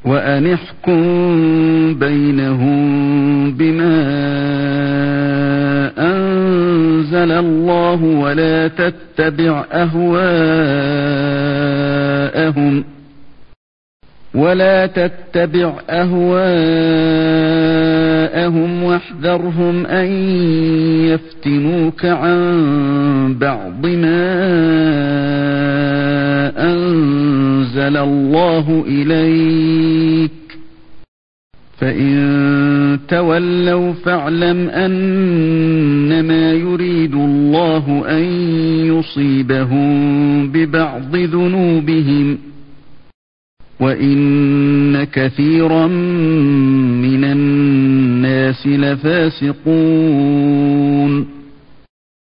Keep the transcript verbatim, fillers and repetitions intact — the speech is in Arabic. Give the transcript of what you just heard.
وأن احكم بينهم بما أنزل الله ولا تتبع أهواءهم ولا تتبع أهواءهم واحذرهم أن يفتنوك عن بعض ما أنزل الله إليك فإن تولوا فاعلم أنما يريد الله أن يصيبهم ببعض ذنوبهم وإن كثيرا من الناس لفاسقون